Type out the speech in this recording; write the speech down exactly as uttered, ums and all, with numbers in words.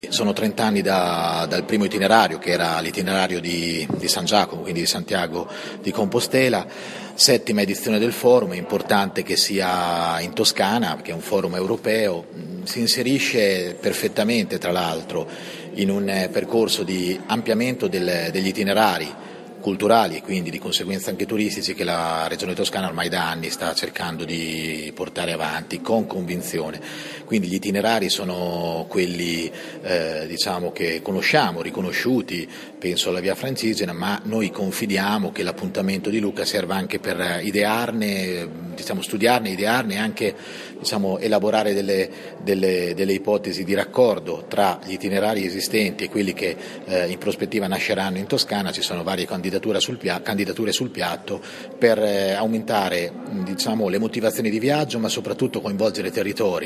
Sono trenta anni da, dal primo itinerario, che era l'itinerario di, di San Giacomo, quindi di Santiago di Compostela, settima edizione del forum. È importante che sia in Toscana, che è un forum europeo, si inserisce perfettamente tra l'altro in un percorso di ampliamento del, degli itinerari culturali e quindi di conseguenza anche turistici che la Regione Toscana ormai da anni sta cercando di portare avanti con convinzione. Quindi gli itinerari sono quelli eh, diciamo che conosciamo, riconosciuti, penso alla Via Francigena, ma noi confidiamo che l'appuntamento di Lucca serva anche per idearne, diciamo studiarne, idearne e anche diciamo elaborare delle, delle, delle ipotesi di raccordo tra gli itinerari esistenti e quelli che eh, in prospettiva nasceranno in Toscana. Ci sono varie candidature sul piatto, candidature sul piatto per eh, aumentare diciamo, le motivazioni di viaggio, ma soprattutto coinvolgere i territori.